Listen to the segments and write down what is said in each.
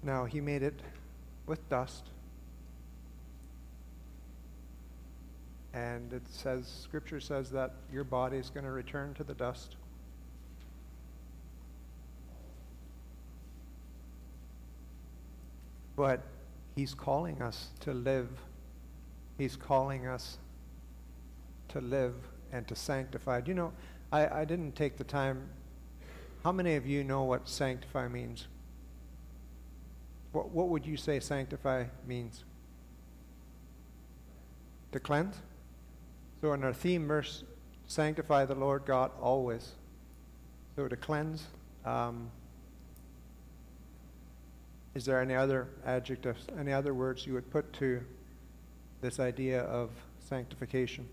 Now, he made it with dust. And it says, Scripture says that your body is going to return to the dust. But he's calling us to live. He's calling us to live and to sanctify. You know, I didn't take the time. How many of you know what sanctify means? What would you say sanctify means? To cleanse? So in our theme verse, sanctify the Lord God always. So to cleanse. Is there any other adjectives, any other words you would put to this idea of sanctification?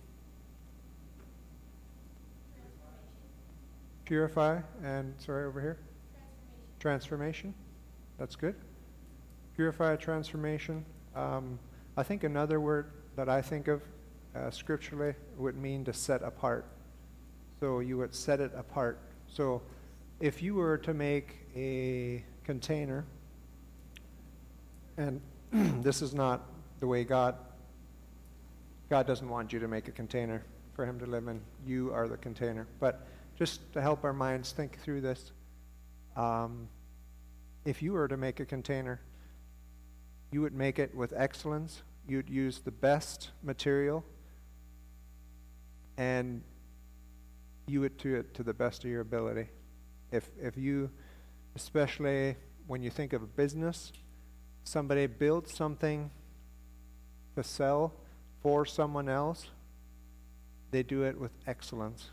Purify, and sorry, over here? Transformation. That's good. Purify, transformation. I think another word that I think of scripturally would mean to set apart. So you would set it apart. So if you were to make a container, and this is not the way God doesn't want you to make a container for him to live in. You are the container. But just to help our minds think through this, if you were to make a container, you would make it with excellence. You'd use the best material, and you would do it to the best of your ability. If you, especially when you think of a business, somebody builds something to sell for someone else, they do it with excellence.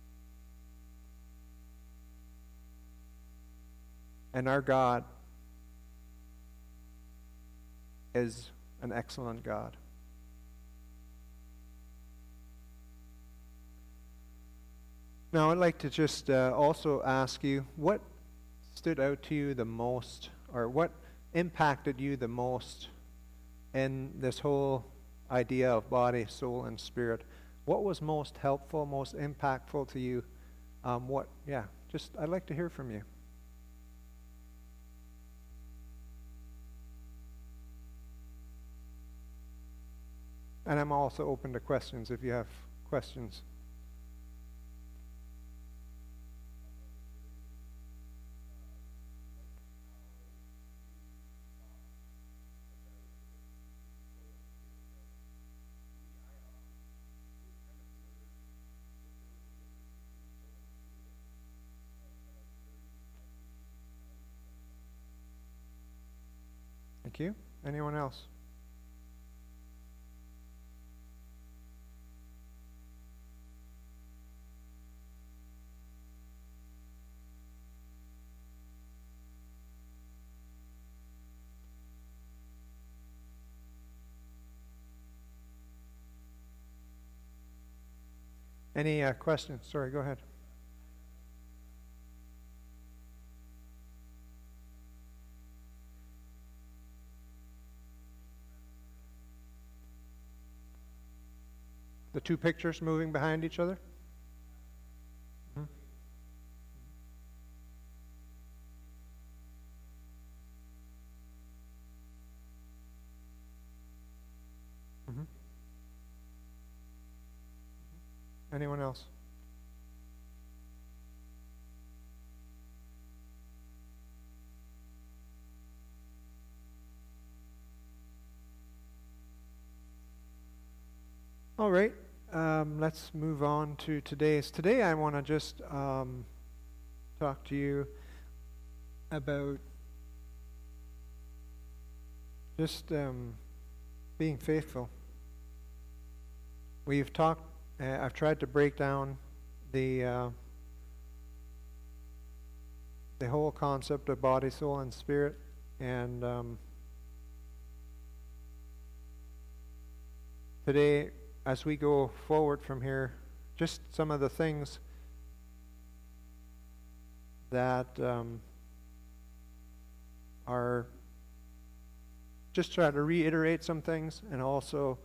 And our God is an excellent God. Now, I'd like to just also ask you, what stood out to you the most, or what impacted you the most in this whole idea of body, soul, and spirit? What was most helpful, most impactful to you? I'd like to hear from you. And I'm also open to questions if you have questions. Thank you. Anyone else? Any questions? Sorry, go ahead. The two pictures moving behind each other? Mm-hmm. Mm-hmm. Anyone else? All right. Let's move on to today's. Today I want to just talk to you about just being faithful. We've talked, I've tried to break down the whole concept of body, soul, and spirit, and today, as we go forward from here, just some of the things that are, just try to reiterate some things, and also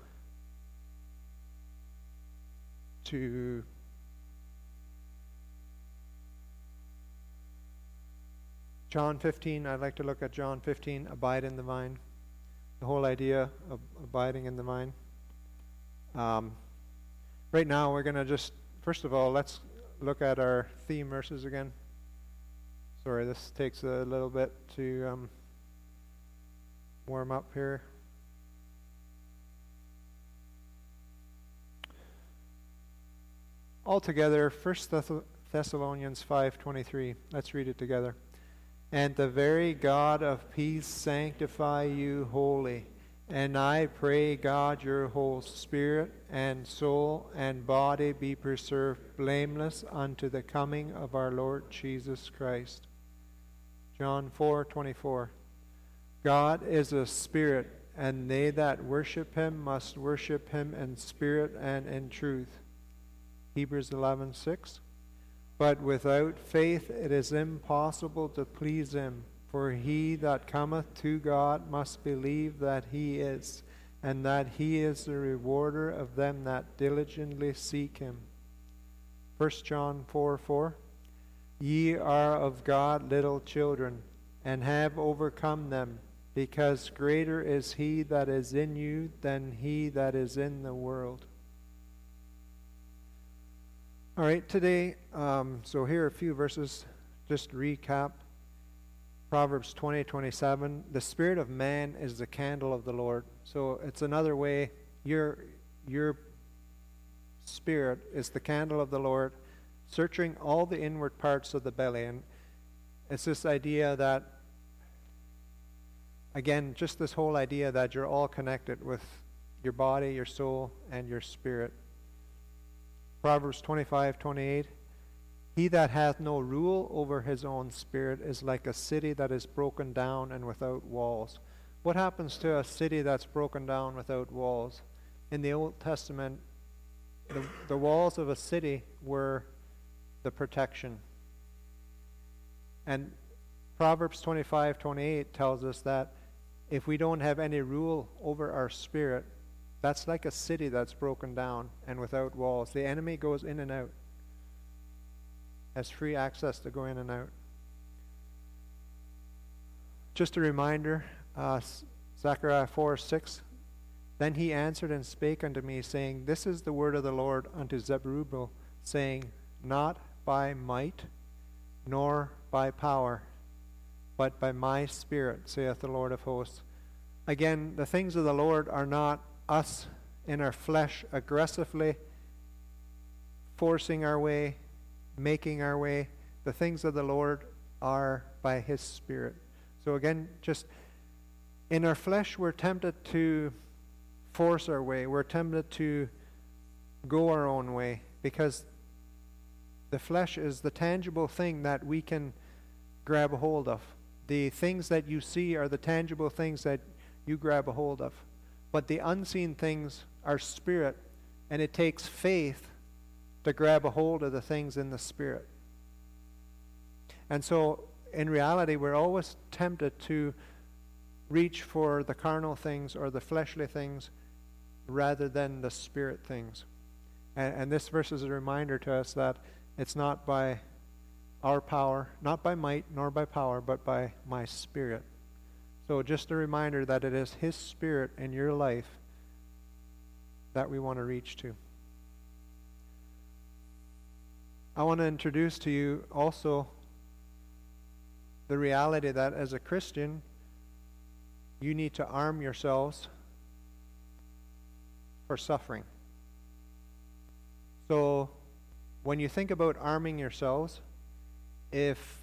to John 15, I'd like to look at John 15, abide in the vine. The whole idea of abiding in the vine. Right now, we're going to just, first of all, let's look at our theme verses again. Sorry, this takes a little bit to warm up here. Altogether, 1 Thessalonians 5:23. Let's read it together. And the very God of peace sanctify you wholly. And I pray God your whole spirit and soul and body be preserved blameless unto the coming of our Lord Jesus Christ. John 4:24. God is a spirit, and they that worship him must worship him in spirit and in truth. Hebrews 11:6. But without faith it is impossible to please him. For he that cometh to God must believe that he is, and that he is the rewarder of them that diligently seek him. 1 John 4:4. Ye are of God little children, and have overcome them, because greater is he that is in you than he that is in the world. All right, today, so here are a few verses, just to recap. Proverbs 20:27, the spirit of man is the candle of the Lord. So it's another way, your spirit is the candle of the Lord, searching all the inward parts of the belly. And it's this idea that, again, just this whole idea that you're all connected with your body, your soul, and your spirit. Proverbs 25:28, he that hath no rule over his own spirit is like a city that is broken down and without walls. What happens to a city that's broken down without walls? In the Old Testament, the walls of a city were the protection. And Proverbs 25:28 tells us that if we don't have any rule over our spirit, that's like a city that's broken down and without walls. The enemy goes in and out, has free access to go in and out. Just a reminder, Zechariah 4:6. Then he answered and spake unto me, saying, This is the word of the Lord unto Zerubbabel, saying, Not by might, nor by power, but by my spirit, saith the Lord of hosts. Again, the things of the Lord are not us in our flesh aggressively forcing our way, making our way. The things of the Lord are by his spirit. So again, just in our flesh, we're tempted to force our way. We're tempted to go our own way, because the flesh is the tangible thing that we can grab a hold of. The things that you see are the tangible things that you grab a hold of. But the unseen things are spirit, and it takes faith to grab a hold of the things in the spirit. And so, in reality, we're always tempted to reach for the carnal things or the fleshly things rather than the spirit things. And this verse is a reminder to us that it's not by our power, not by might nor by power, but by my spirit. So just a reminder that it is his spirit in your life that we want to reach to. I want to introduce to you also the reality that as a Christian, you need to arm yourselves for suffering. So when you think about arming yourselves, if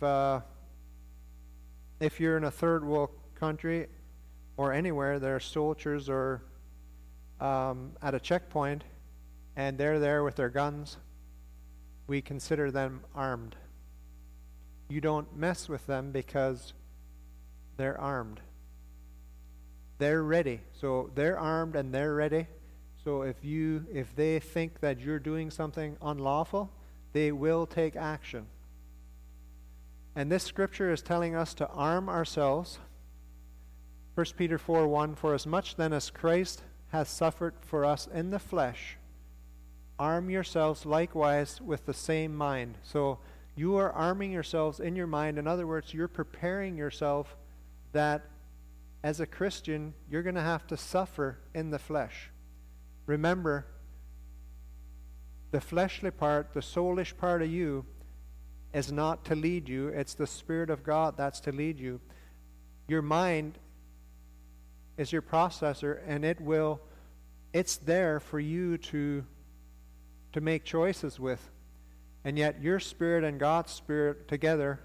you're in a third world country or anywhere, there are soldiers or at a checkpoint, and they're there with their guns, we consider them armed. You don't mess with them because they're armed. They're ready. So they're armed and they're ready. So if they think that you're doing something unlawful, they will take action. And this scripture is telling us to arm ourselves. 1 Peter 4:1, For as much then as Christ hath suffered for us in the flesh, arm yourselves likewise with the same mind. So You are arming yourselves in your mind. In other words, you're preparing yourself that as a Christian, you're going to have to suffer in the flesh. Remember, the fleshly part, the soulish part of you, is not to lead you. It's the Spirit of God that's to lead you. Your mind is your processor, and it's there for you to make choices with. And yet your spirit and God's Spirit together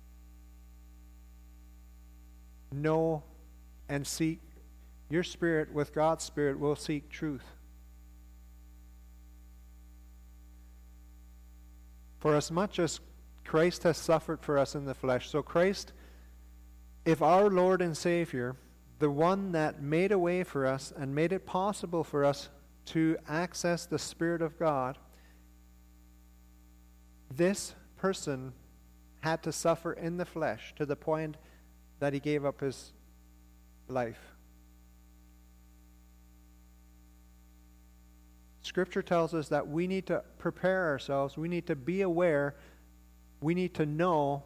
know and seek. Your spirit with God's Spirit will seek truth. For as much as Christ has suffered for us in the flesh, so Christ, if our Lord and Savior, the one that made a way for us and made it possible for us to access the Spirit of God, this person had to suffer in the flesh to the point that he gave up his life. Scripture tells us that we need to prepare ourselves, we need to be aware, we need to know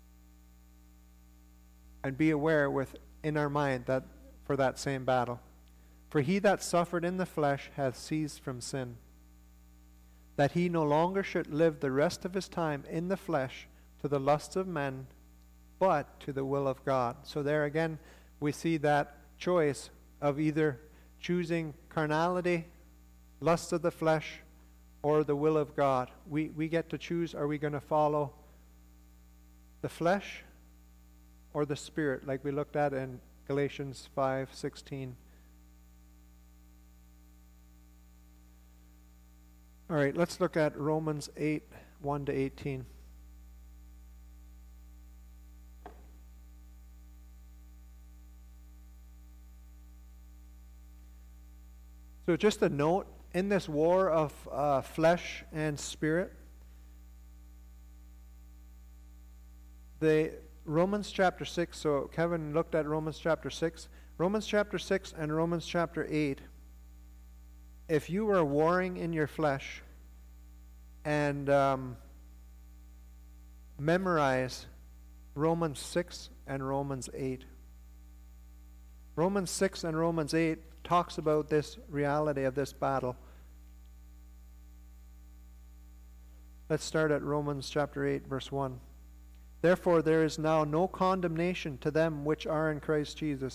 and be aware within our mind that for that same battle. For he that suffered in the flesh hath ceased from sin, that he no longer should live the rest of his time in the flesh to the lusts of men, but to the will of God. So there again, we see that choice of either choosing carnality, lust of the flesh, or the will of God. We get to choose, are we going to follow the flesh or the Spirit, like we looked at in Galatians 5:16. All right, let's look at Romans 8:1-18. So just a note, in this war of flesh and spirit, the Romans chapter 6, so Kevin looked at Romans chapter 6. Romans chapter 6 and Romans chapter 8, if you were warring in your flesh and memorize Romans 6 and Romans 8. Romans 6 and Romans 8 talks about this reality of this battle. Let's start at Romans chapter 8, verse 1. Therefore there is now no condemnation to them which are in Christ Jesus.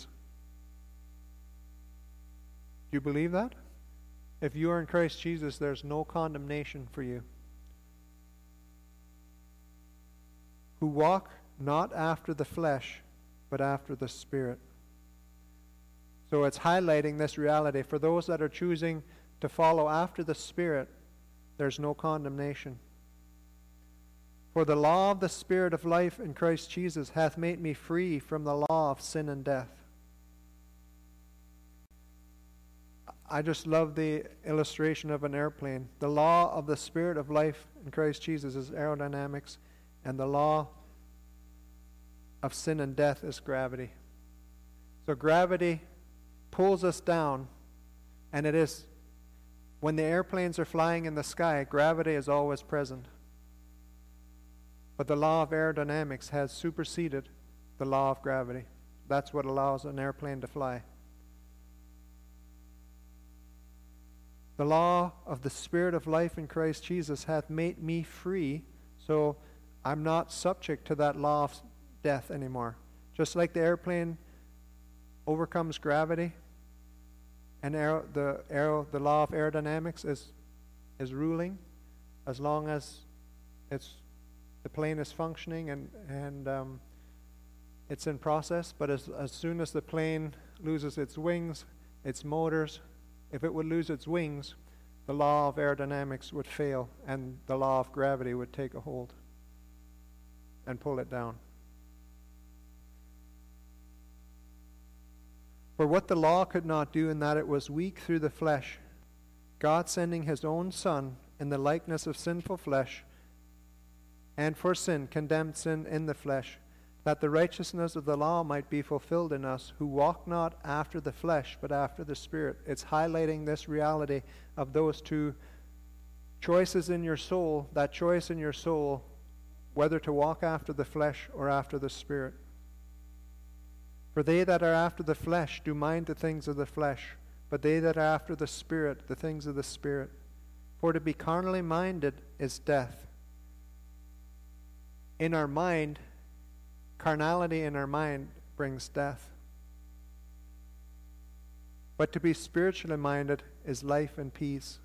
Do you believe that? If you are in Christ Jesus, there's no condemnation for you. Who walk not after the flesh, but after the Spirit. So it's highlighting this reality. For those that are choosing to follow after the Spirit, there's no condemnation. For the law of the Spirit of life in Christ Jesus hath made me free from the law of sin and death. I just love the illustration of an airplane. The law of the Spirit of life in Christ Jesus is aerodynamics, and the law of sin and death is gravity. So gravity pulls us down, and it is, when the airplanes are flying in the sky, gravity is always present. But the law of aerodynamics has superseded the law of gravity. That's what allows an airplane to fly. The law of the Spirit of life in Christ Jesus hath made me free, so I'm not subject to that law of death anymore. Just like the airplane overcomes gravity, and the law of aerodynamics is ruling, as long as the plane is functioning and it's in process. But as soon as the plane loses its wings, its motors, if it would lose its wings, the law of aerodynamics would fail, and the law of gravity would take a hold and pull it down. For what the law could not do, in that it was weak through the flesh, God sending his own Son in the likeness of sinful flesh, and for sin condemned sin in the flesh, that the righteousness of the law might be fulfilled in us, who walk not after the flesh, but after the Spirit. It's highlighting this reality of those two choices in your soul. That choice in your soul whether to walk after the flesh or after the Spirit. For they that are after the flesh do mind the things of the flesh, but they that are after the Spirit, the things of the Spirit. For to be carnally minded is death. In our mind, carnality in our mind brings death. But to be spiritually minded is life and peace.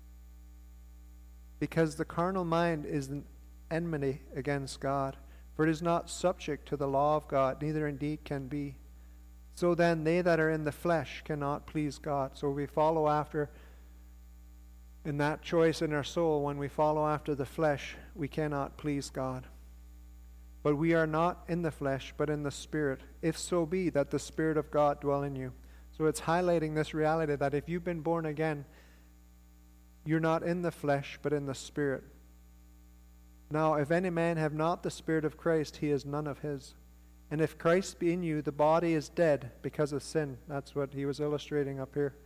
Because the carnal mind is an enmity against God, for it is not subject to the law of God, neither indeed can be. So then they that are in the flesh cannot please God. So we follow after, in that choice in our soul, when we follow after the flesh, we cannot please God. But we are not in the flesh, but in the Spirit, if so be that the Spirit of God dwell in you. So it's highlighting this reality that if you've been born again, you're not in the flesh, but in the Spirit. Now, if any man have not the Spirit of Christ, he is none of his. And if Christ be in you, the body is dead because of sin. That's what he was illustrating up here.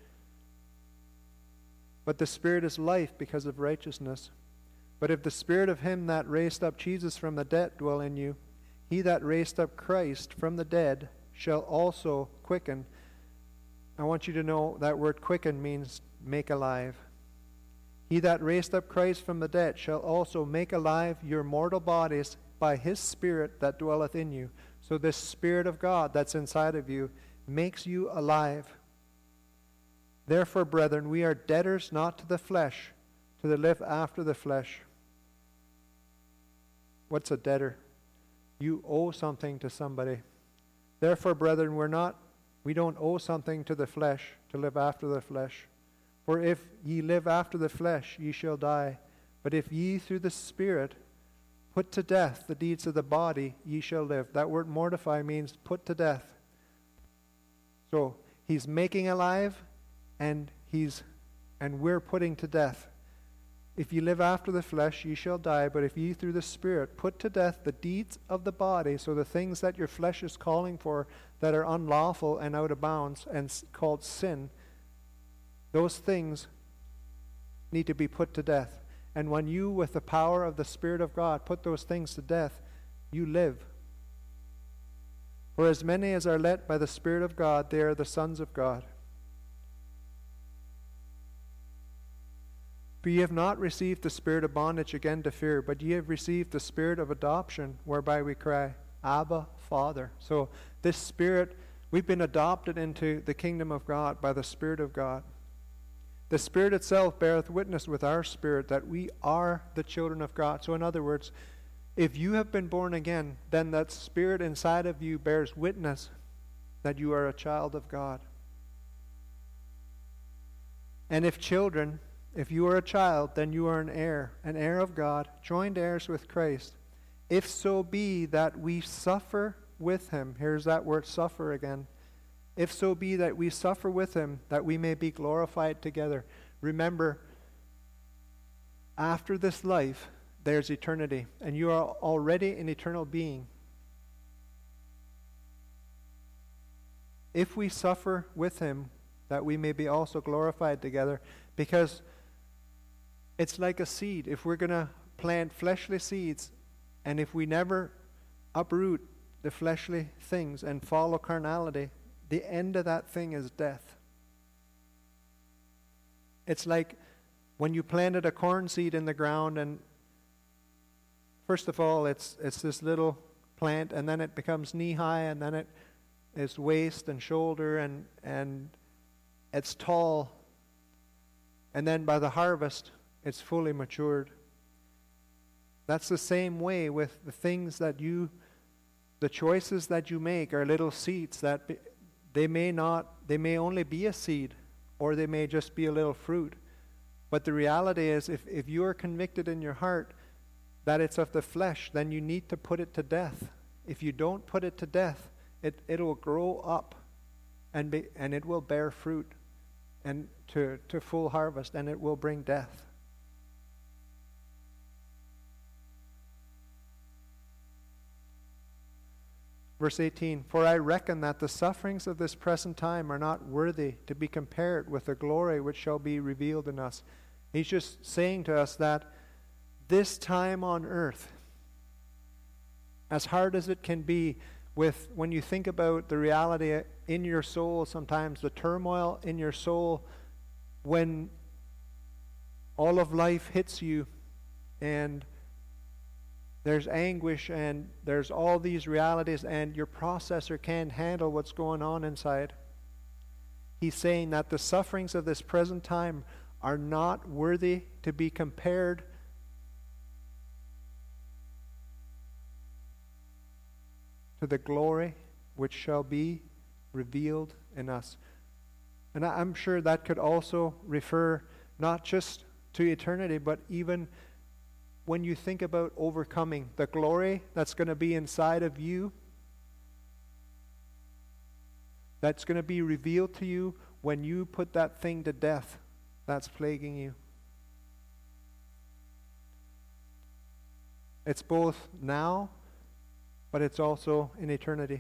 But the Spirit is life because of righteousness. But if the Spirit of him that raised up Jesus from the dead dwell in you, he that raised up Christ from the dead shall also quicken. I want you to know that word quicken means make alive. He that raised up Christ from the dead shall also make alive your mortal bodies by his Spirit that dwelleth in you. So this Spirit of God that's inside of you makes you alive. Therefore, brethren, we are debtors not to the flesh, to live after the flesh. What's a debtor? You owe something to somebody. Therefore, brethren, we don't owe something to the flesh to live after the flesh. For if ye live after the flesh, ye shall die. But if ye through the Spirit put to death the deeds of the body, ye shall live. That word mortify means put to death. So he's making alive, and we're putting to death. If ye live after the flesh, ye shall die. But if ye through the Spirit put to death the deeds of the body, so the things that your flesh is calling for that are unlawful and out of bounds and called sin, those things need to be put to death. And when you, with the power of the Spirit of God, put those things to death, you live. For as many as are led by the Spirit of God, they are the sons of God. For ye have not received the spirit of bondage again to fear, but ye have received the Spirit of adoption, whereby we cry, Abba, Father. So this Spirit, we've been adopted into the kingdom of God by the Spirit of God. The Spirit itself beareth witness with our spirit that we are the children of God. So in other words, if you have been born again, then that Spirit inside of you bears witness that you are a child of God. And if children, if you are a child, then you are an heir of God, joined heirs with Christ. If so be that we suffer with him. Here's that word suffer again. If so be that we suffer with him, that we may be glorified together. Remember, after this life, there's eternity, and you are already an eternal being. If we suffer with him, that we may be also glorified together, because it's like a seed. If we're going to plant fleshly seeds, and if we never uproot the fleshly things and follow carnality, the end of that thing is death. It's like when you planted a corn seed in the ground, and first of all, it's this little plant, and then it becomes knee-high, and then it is waist and shoulder, and it's tall. And then by the harvest, it's fully matured. That's the same way with the things that the choices that you make are little seeds that they may only be a seed, or they may just be a little fruit. But the reality is, if you are convicted in your heart that it's of the flesh, then you need to put it to death. If you don't put it to death, it will grow up and it will bear fruit and to full harvest, and it will bring death. Verse 18, for I reckon that the sufferings of this present time are not worthy to be compared with the glory which shall be revealed in us. He's just saying to us that this time on earth as hard as it can be, with when you think about the reality in your soul, sometimes the turmoil in your soul, when all of life hits you and there's anguish and there's all these realities and your processor can't handle what's going on inside. He's saying that the sufferings of this present time are not worthy to be compared to the glory which shall be revealed in us. And I'm sure that could also refer not just to eternity, but even when you think about overcoming the glory that's going to be inside of you, that's going to be revealed to you when you put that thing to death that's plaguing you. It's both now, but it's also in eternity.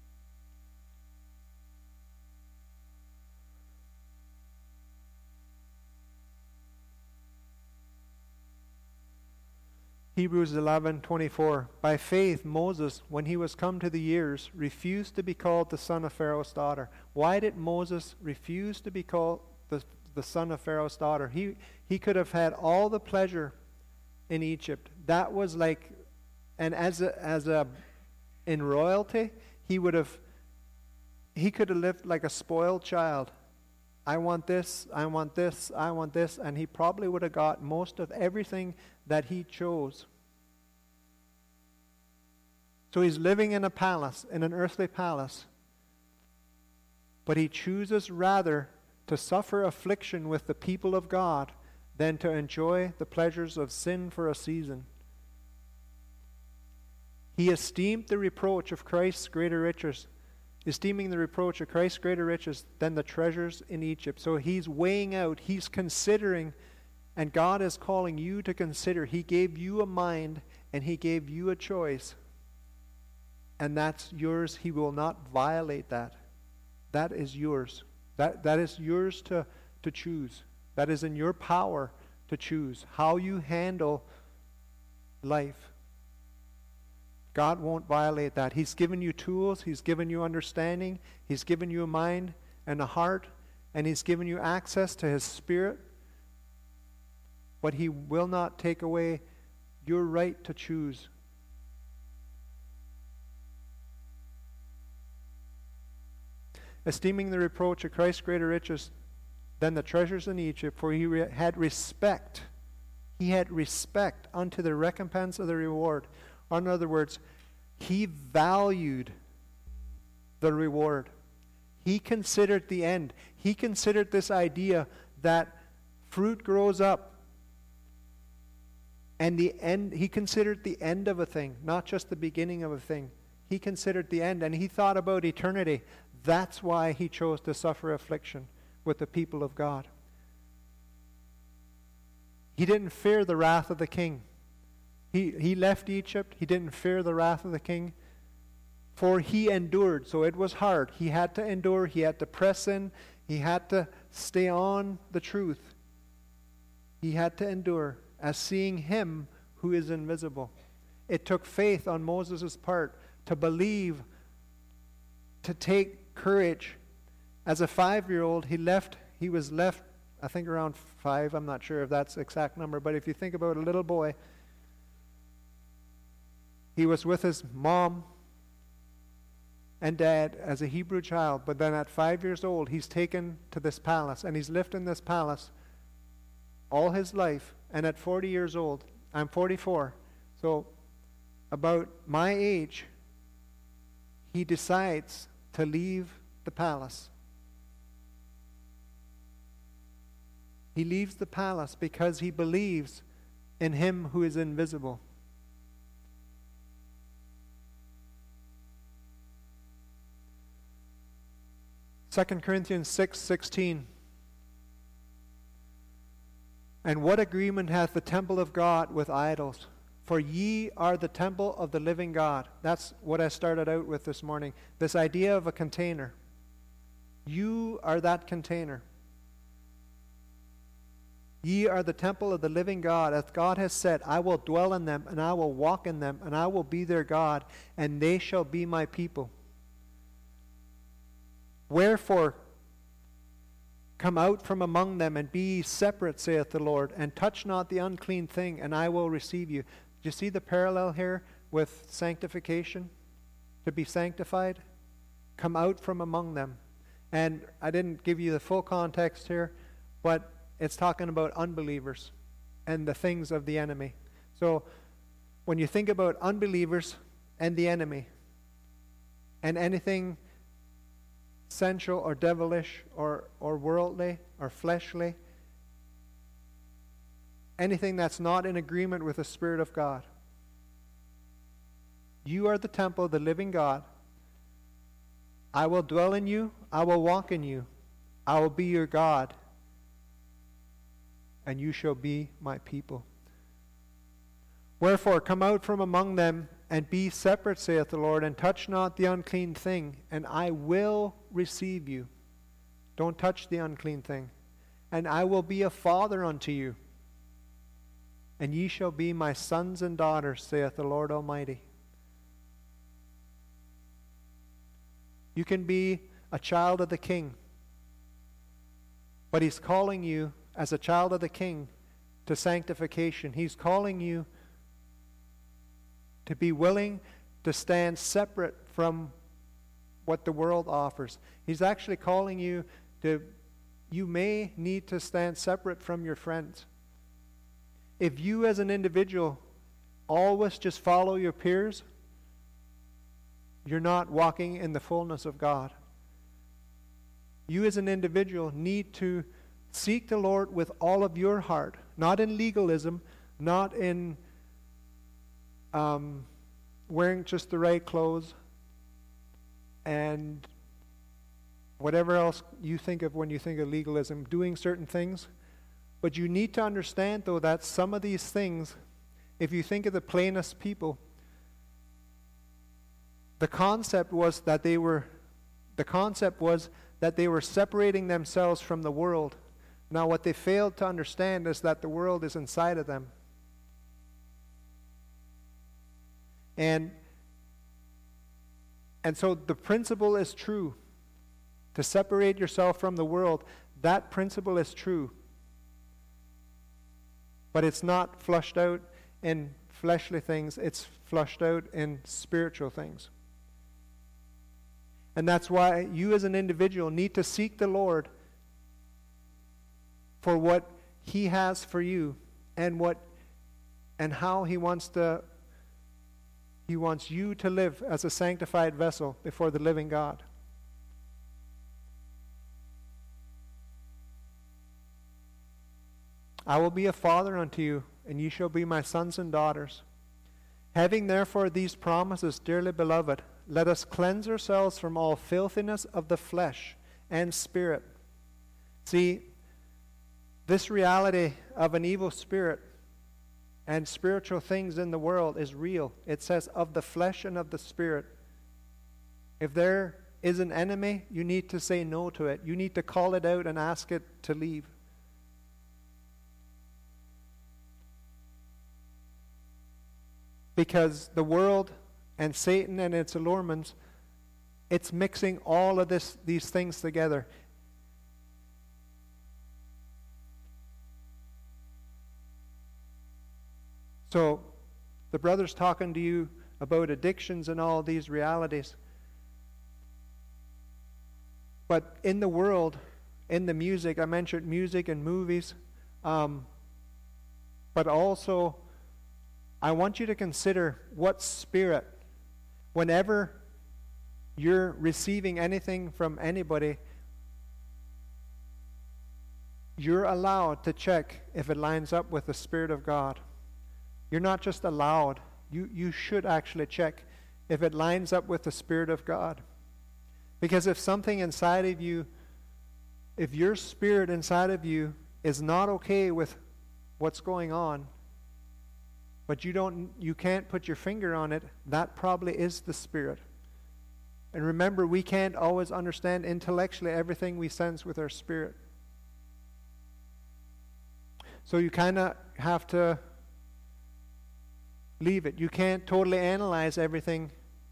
Hebrews 11:24. By faith, Moses, when he was come to the years, refused to be called the son of Pharaoh's daughter. Why did Moses refuse to be called the son of Pharaoh's daughter? He could have had all the pleasure in Egypt. That was like, and in royalty, he could have lived like a spoiled child. I want this, I want this, I want this, and he probably would have got most of everything that he chose. So he's living in a palace, in an earthly palace, but he chooses rather to suffer affliction with the people of God than to enjoy the pleasures of sin for a season. He esteemed the reproach of Christ's greater riches, esteeming the reproach of Christ's greater riches than the treasures in Egypt. So he's weighing out, he's considering, and God is calling you to consider. He gave you a mind and he gave you a choice. And that's yours. He will not violate that. That is yours. That is yours to choose. That is in your power to choose how you handle life. God won't violate that. He's given you tools. He's given you understanding. He's given you a mind and a heart. And He's given you access to His Spirit. But He will not take away your right to choose. Esteeming the reproach of Christ's greater riches than the treasures in Egypt, for he had respect. He had respect unto the recompense of the reward. Or in other words, he valued the reward. He considered the end. He considered this idea that fruit grows up. And the end, he considered the end of a thing, not just the beginning of a thing. He considered the end, and he thought about eternity. That's why he chose to suffer affliction with the people of God. He didn't fear the wrath of the king. He left Egypt. He didn't fear the wrath of the king. For he endured. So it was hard. He had to endure. He had to press in. He had to stay on the truth. He had to endure as seeing him who is invisible. It took faith on Moses' part to believe, to take courage. As a 5-year-old, he was left, I think around 5, I'm not sure if that's the exact number, but if you think about a little boy, he was with his mom and dad as a Hebrew child, but then at 5 years old, he's taken to this palace, and he's lived in this palace all his life, and at 40 years old, I'm 44, so about my age, he decides to leave the palace. He leaves the palace because he believes in him who is invisible. Second Corinthians 6:16. And what agreement hath the temple of God with idols? For ye are the temple of the living God. That's what I started out with this morning. This idea of a container. You are that container. Ye are the temple of the living God. As God has said, I will dwell in them, and I will walk in them, and I will be their God, and they shall be my people. Wherefore, come out from among them, and be ye separate, saith the Lord, and touch not the unclean thing, and I will receive you. Do you see the parallel here with sanctification? To be sanctified? Come out from among them. And I didn't give you the full context here, but it's talking about unbelievers and the things of the enemy. So when you think about unbelievers and the enemy and anything sensual or devilish or worldly or fleshly, anything that's not in agreement with the Spirit of God, you are the temple of the living God. I will dwell in you. I will walk in you. I will be your God, and you shall be my people. Wherefore, come out from among them, and be separate, saith the Lord, and touch not the unclean thing, and I will receive you. Don't touch the unclean thing. And I will be a father unto you, and ye shall be my sons and daughters, saith the Lord Almighty. You can be a child of the King, but He's calling you as a child of the King to sanctification. He's calling you to be willing to stand separate from what the world offers. He's actually calling you to, you may need to stand separate from your friends. If you as an individual always just follow your peers, you're not walking in the fullness of God. You as an individual need to seek the Lord with all of your heart, not in legalism, not in wearing just the right clothes and whatever else you think of when you think of legalism, doing certain things. But you need to understand, though, that some of these things, if you think of the plainest people, the concept was that they were separating themselves from the world. Now, what they failed to understand is that the world is inside of them. And so the principle is true. To separate yourself from the world, that principle is true. But it's not flushed out in fleshly things, it's flushed out in spiritual things. And that's why you as an individual need to seek the Lord for what He has for you and how He wants you to live as a sanctified vessel before the living God. I will be a father unto you, and ye shall be my sons and daughters. Having therefore these promises, dearly beloved, let us cleanse ourselves from all filthiness of the flesh and spirit. See, this reality of an evil spirit and spiritual things in the world is real. It says of the flesh and of the spirit. If there is an enemy, you need to say no to it. You need to call it out and ask it to leave. Because the world and Satan and its allurements, it's mixing all of these things together. So, the brother's talking to you about addictions and all these realities. But in the world, in the music, I mentioned music and movies, but also I want you to consider what spirit, whenever you're receiving anything from anybody, you're allowed to check if it lines up with the Spirit of God. You're not just allowed, you should actually check if it lines up with the Spirit of God. Because if something inside of you, if your spirit inside of you is not okay with what's going on, but you can't put your finger on it, that probably is the Spirit. And remember, we can't always understand intellectually everything we sense with our spirit. So you kind of have to leave it. You can't totally analyze everything.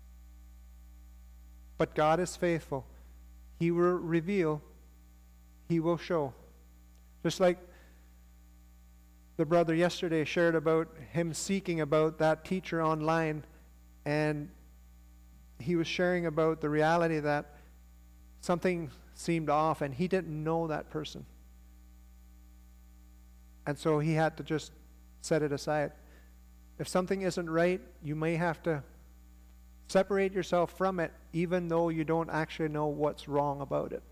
But God is faithful. He will reveal. He will show. Just like the brother yesterday shared about him seeking about that teacher online, and he was sharing about the reality that something seemed off and he didn't know that person. And so he had to just set it aside. If something isn't right, you may have to separate yourself from it, even though you don't actually know what's wrong about it.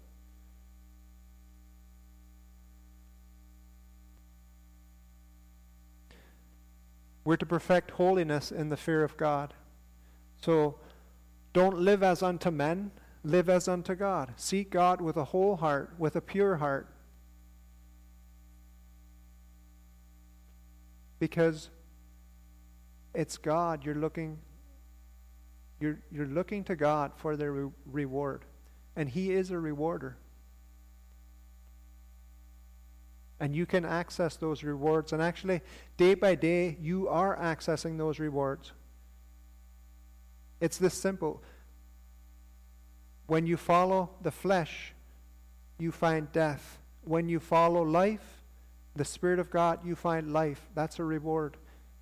We're to perfect holiness in the fear of God. So don't live as unto men, live as unto God. Seek God with a whole heart, with a pure heart. Because it's God you're looking to God for the reward. And He is a rewarder. And you can access those rewards. And actually, day by day, you are accessing those rewards. It's this simple. When you follow the flesh, you find death. When you follow life, the Spirit of God, you find life. That's a reward.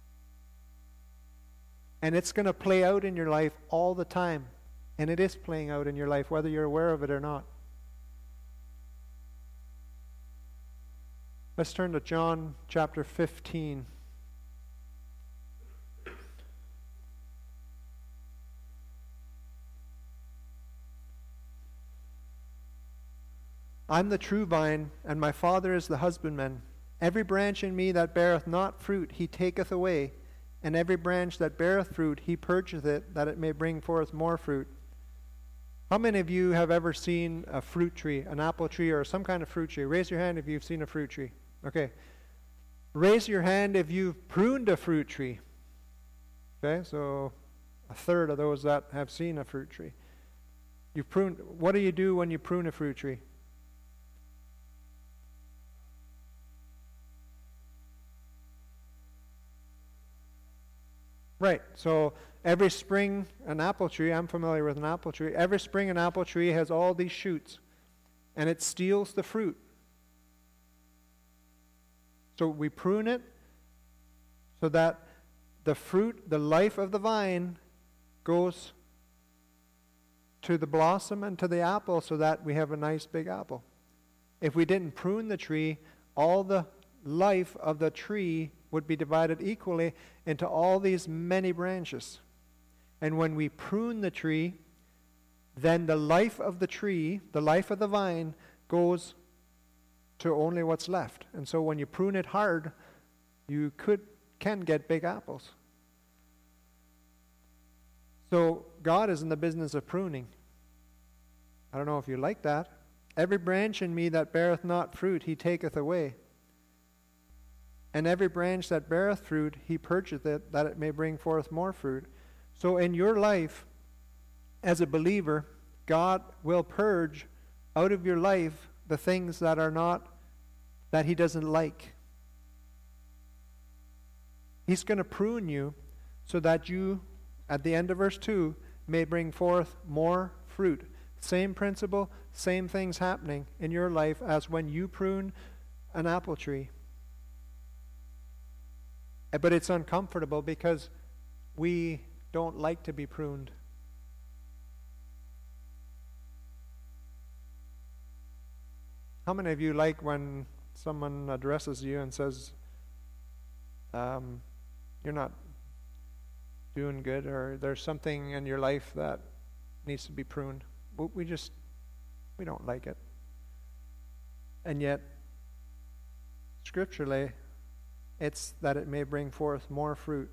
And it's going to play out in your life all the time. And it is playing out in your life, whether you're aware of it or not. Let's turn to John chapter 15. I'm the true vine, and my Father is the husbandman. Every branch in me that beareth not fruit, he taketh away. And every branch that beareth fruit, he purgeth it, that it may bring forth more fruit. How many of you have ever seen a fruit tree, an apple tree, or some kind of fruit tree? Raise your hand if you've seen a fruit tree. Okay. Raise your hand if you've pruned a fruit tree. Okay, so a third of those that have seen a fruit tree. You prune. What do you do when you prune a fruit tree? Right. So every spring, an apple tree, I'm familiar with an apple tree. Every spring, an apple tree has all these shoots, and it steals the fruit. So we prune it so that the fruit, the life of the vine, goes to the blossom and to the apple so that we have a nice big apple. If we didn't prune the tree, all the life of the tree would be divided equally into all these many branches. And when we prune the tree, then the life of the tree, the life of the vine, goes to only what's left. And so when you prune it hard, you can get big apples. So God is in the business of pruning. I don't know if you like that. Every branch in me that beareth not fruit, he taketh away. And every branch that beareth fruit, he purgeth it, that it may bring forth more fruit. So in your life, as a believer, God will purge out of your life the things that are not, that he doesn't like. He's going to prune you so that you, at the end of verse 2, may bring forth more fruit. Same principle, same things happening in your life as when you prune an apple tree. But it's uncomfortable because we don't like to be pruned. How many of you like when someone addresses you and says, you're not doing good, or there's something in your life that needs to be pruned? We don't like it. And yet, scripturally, it's that it may bring forth more fruit.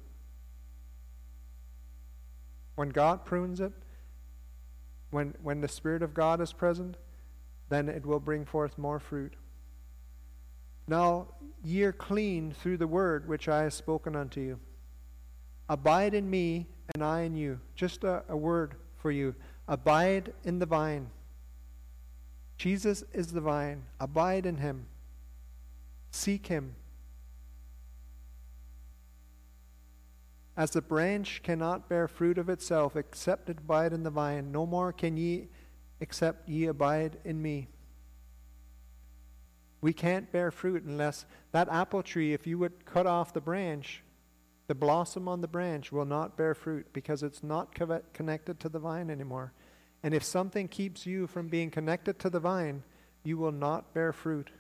When God prunes it, when the Spirit of God is present, then it will bring forth more fruit. Now ye are clean through the word which I have spoken unto you. Abide in me, and I in you. Just a word for you. Abide in the vine. Jesus is the vine. Abide in him. Seek him. As the branch cannot bear fruit of itself, except it abide in the vine, no more can ye, except ye abide in me. We can't bear fruit unless that apple tree, if you would cut off the branch, the blossom on the branch will not bear fruit because it's not connected to the vine anymore. And if something keeps you from being connected to the vine, you will not bear fruit.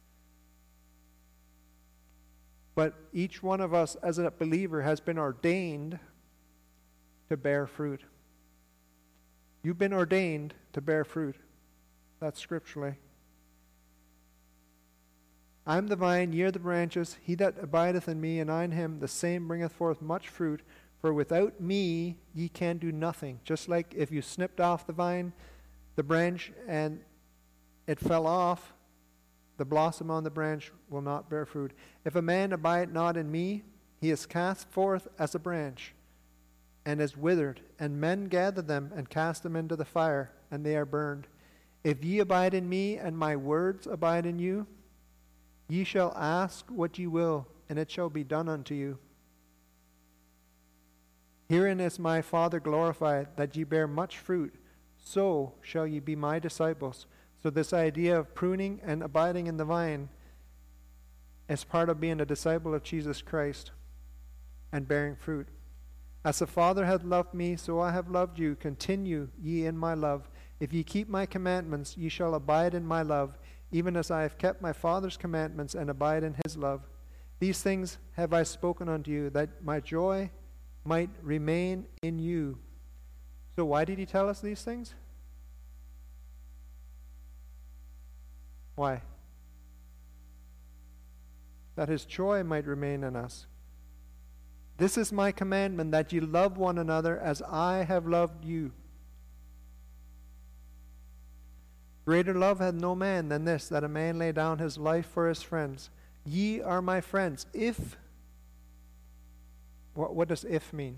But each one of us as a believer has been ordained to bear fruit. You've been ordained to bear fruit. That's scripturally. I am the vine, ye are the branches. He that abideth in me, and I in him, the same bringeth forth much fruit. For without me ye can do nothing. Just like if you snipped off the vine, the branch, and it fell off, the blossom on the branch will not bear fruit. If a man abide not in me, he is cast forth as a branch, and is withered, and men gather them and cast them into the fire, and they are burned. If ye abide in me, and my words abide in you, ye shall ask what ye will, and it shall be done unto you. Herein is my Father glorified, that ye bear much fruit, so shall ye be my disciples. So this idea of pruning and abiding in the vine is part of being a disciple of Jesus Christ and bearing fruit. As the Father hath loved me, so I have loved you. Continue ye in my love. If ye keep my commandments, ye shall abide in my love, even as I have kept my Father's commandments and abide in his love. These things have I spoken unto you, that my joy might remain in you. So why did he tell us these things? Why? That his joy might remain in us. This is my commandment, that ye love one another as I have loved you. Greater love hath no man than this, that a man lay down his life for his friends. Ye are my friends, if... What does if mean?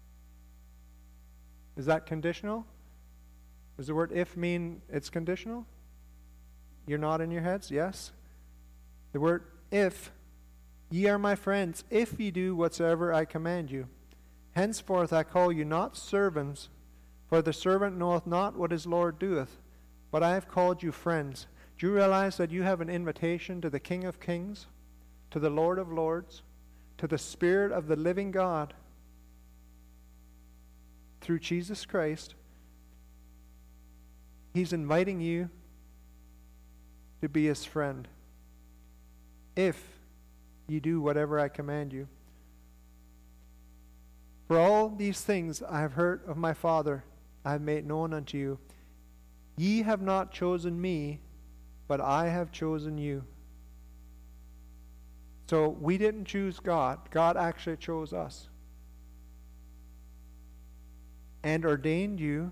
Is that conditional? Does the word if mean it's conditional? You're nodding your heads? Yes. The word if, ye are my friends, if ye do whatsoever I command you. Henceforth I call you not servants, for the servant knoweth not what his Lord doeth, but I have called you friends. Do you realize that you have an invitation to the King of Kings, to the Lord of Lords, to the Spirit of the living God, through Jesus Christ? He's inviting you to be his friend, if you do whatever I command you. For all these things I have heard of my Father, I have made known unto you. Ye have not chosen me, but I have chosen you. So we didn't choose God. God actually chose us and ordained you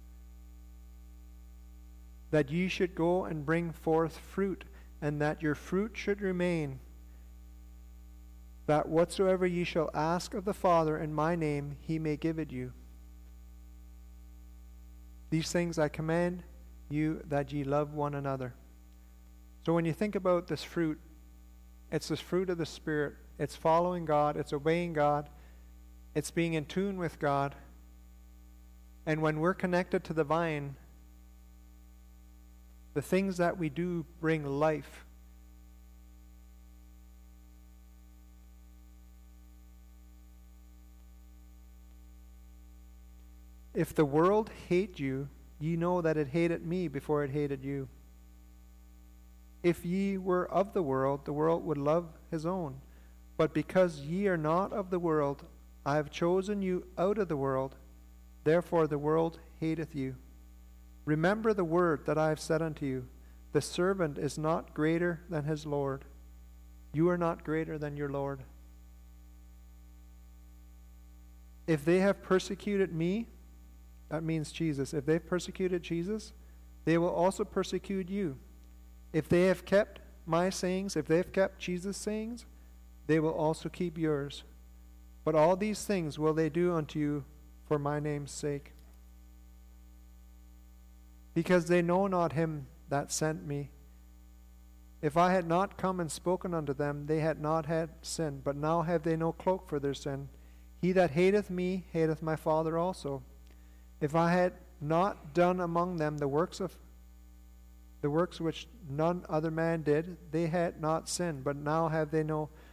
that ye should go and bring forth fruit, and that your fruit should remain, that whatsoever ye shall ask of the Father in my name, he may give it you. These things I command you, that ye love one another. So when you think about this fruit, it's this fruit of the Spirit. It's following God. It's obeying God. It's being in tune with God. And when we're connected to the vine, the things that we do bring life. If the world hate you, ye know that it hated me before it hated you. If ye were of the world would love his own. But because ye are not of the world, I have chosen you out of the world. Therefore the world hateth you. Remember the word that I have said unto you. The servant is not greater than his Lord. You are not greater than your Lord. If they have persecuted me, that means Jesus. If they've persecuted Jesus, they will also persecute you. If they have kept my sayings, if they've kept Jesus' sayings, they will also keep yours. But all these things will they do unto you for my name's sake. Because they know not him that sent me. If I had not come and spoken unto them, they had not had sin. But now have they no cloak for their sin. He that hateth me hateth my Father also. If I had not done among them the works which none other man did, they had not sinned. But now have they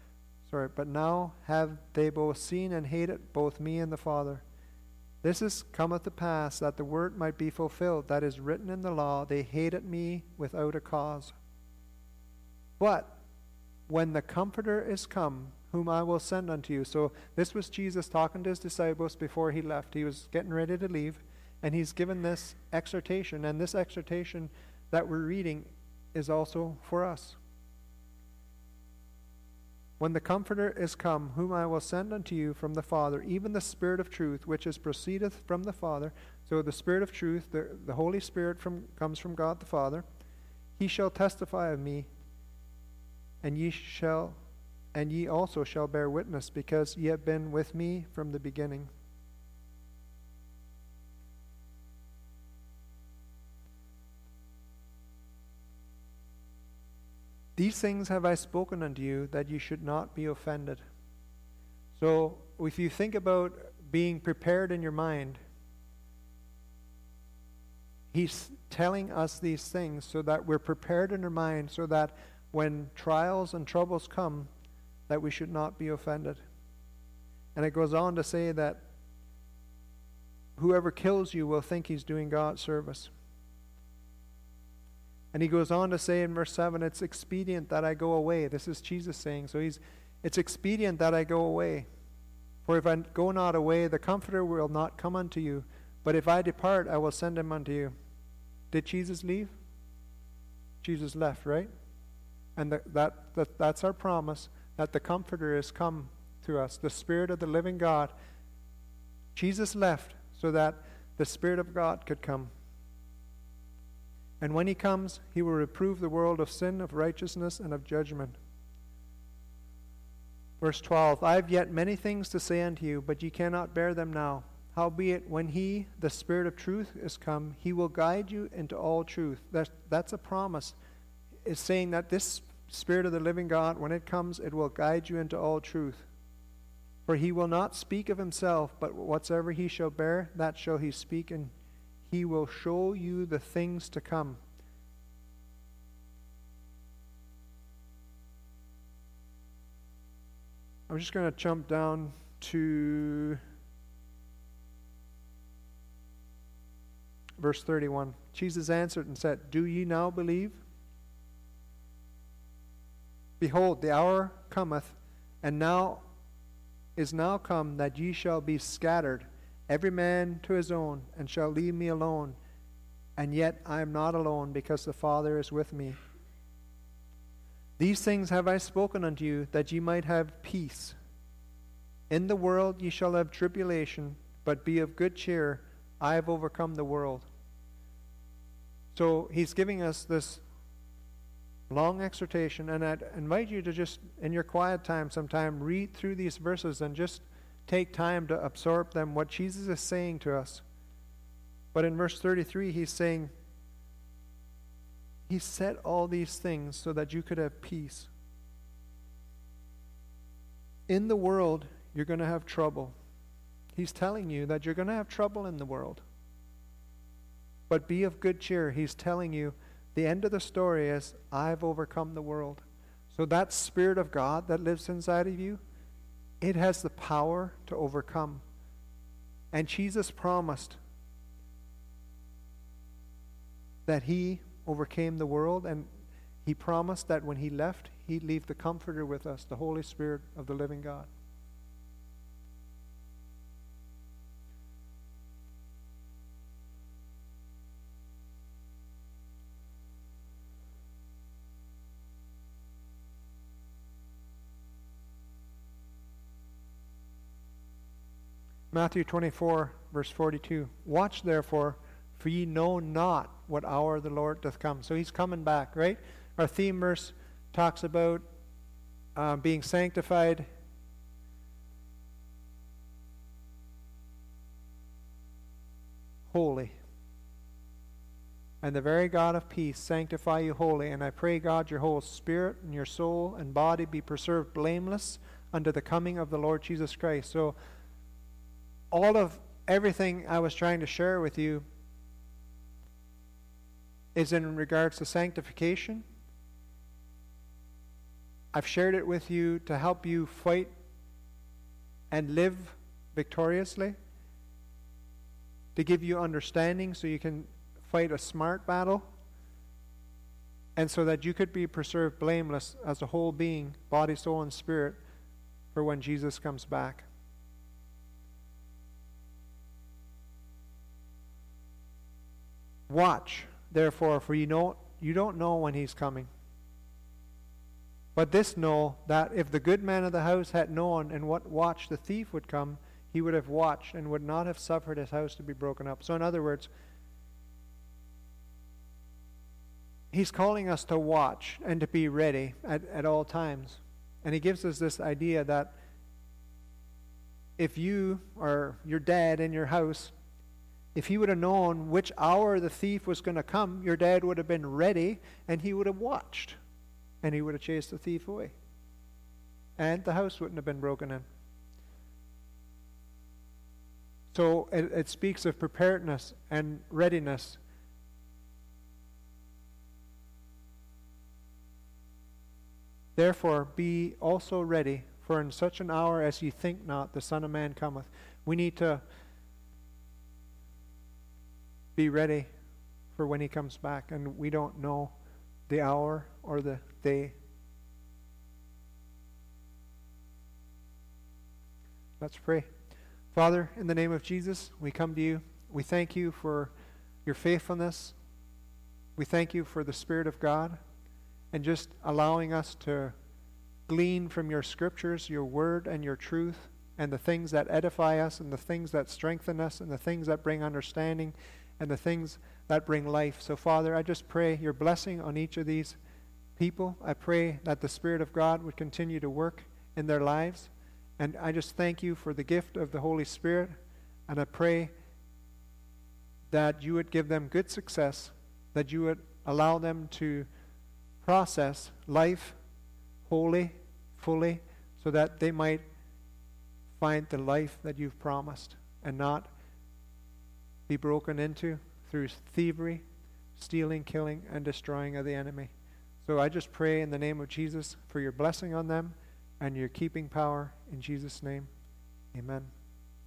both seen and hated both me and the Father. This is cometh to pass, that the word might be fulfilled, that is written in the law, they hated me without a cause. But when the Comforter is come, whom I will send unto you. So this was Jesus talking to his disciples before he left. He was getting ready to leave, and he's given this exhortation. And this exhortation that we're reading is also for us. When the Comforter is come, whom I will send unto you from the Father, even the Spirit of truth, which is proceedeth from the Father. So the Spirit of truth, the Holy Spirit comes from God the Father. He shall testify of me, and ye also shall bear witness, because ye have been with me from the beginning. These things have I spoken unto you, that you should not be offended. So, if you think about being prepared in your mind, he's telling us these things so that we're prepared in our mind, so that when trials and troubles come, that we should not be offended. And it goes on to say that whoever kills you will think he's doing God's service. And he goes on to say in verse 7, it's expedient that I go away. This is Jesus saying. So it's expedient that I go away. For if I go not away, the Comforter will not come unto you. But if I depart, I will send him unto you. Did Jesus leave? Jesus left, right? And that's our promise, that the Comforter is come to us, the Spirit of the living God. Jesus left so that the Spirit of God could come. And when he comes, he will reprove the world of sin, of righteousness, and of judgment. Verse 12, I have yet many things to say unto you, but ye cannot bear them now. Howbeit, when he, the Spirit of truth, is come, he will guide you into all truth. That's a promise. It's saying that this Spirit of the living God, when it comes, it will guide you into all truth. For he will not speak of himself, but whatsoever he shall bear, that shall he speak, and he will show you the things to come. I'm just going to jump down to verse 31. Jesus answered and said, Do ye now believe? Behold, the hour cometh, and now is now come, that ye shall be scattered, every man to his own, and shall leave me alone. And yet I am not alone, because the Father is with me. These things have I spoken unto you, that ye might have peace. In the world ye shall have tribulation, but be of good cheer. I have overcome the world. So he's giving us this long exhortation, and I'd invite you to just, in your quiet time sometime, read through these verses and just take time to absorb them, what Jesus is saying to us. But in verse 33, he's saying, He said all these things so that you could have peace. In the world, you're going to have trouble. He's telling you that you're going to have trouble in the world. But be of good cheer. He's telling you the end of the story is, I've overcome the world. So that Spirit of God that lives inside of you, it has the power to overcome. And Jesus promised that he overcame the world, and he promised that when he left, he'd leave the Comforter with us, the Holy Spirit of the living God. Matthew 24, verse 42. Watch therefore, for ye know not what hour the Lord doth come. So he's coming back, right? Our theme verse talks about being sanctified. Holy. And the very God of peace sanctify you wholly. And I pray, God, your whole spirit and your soul and body be preserved blameless unto the coming of the Lord Jesus Christ. So all of everything I was trying to share with you is in regards to sanctification. I've shared it with you to help you fight and live victoriously, to give you understanding so you can fight a smart battle, and so that you could be preserved blameless as a whole being, body, soul, and spirit, for when Jesus comes back. Watch, therefore, for you don't know when he's coming. But this know, that if the good man of the house had known in what watch the thief would come, he would have watched and would not have suffered his house to be broken up. So in other words, he's calling us to watch and to be ready at all times. And he gives us this idea that if you or your dad in your house, if he would have known which hour the thief was going to come, your dad would have been ready and he would have watched. And he would have chased the thief away. And the house wouldn't have been broken in. So it speaks of preparedness and readiness. Therefore, be also ready, for in such an hour as ye think not, the Son of Man cometh. We need to be ready for when he comes back, and we don't know the hour or the day. Let's pray. Father, in the name of Jesus, we come to you. We thank you for your faithfulness. We thank you for the Spirit of God and just allowing us to glean from your scriptures, your word and your truth, and the things that edify us and the things that strengthen us and the things that bring understanding and the things that bring life. So, Father, I just pray your blessing on each of these people. I pray that the Spirit of God would continue to work in their lives. And I just thank you for the gift of the Holy Spirit. And I pray that you would give them good success, that you would allow them to process life wholly, fully, so that they might find the life that you've promised and not be broken into through thievery, stealing, killing, and destroying of the enemy. So I just pray in the name of Jesus for your blessing on them and your keeping power. In Jesus' name, amen.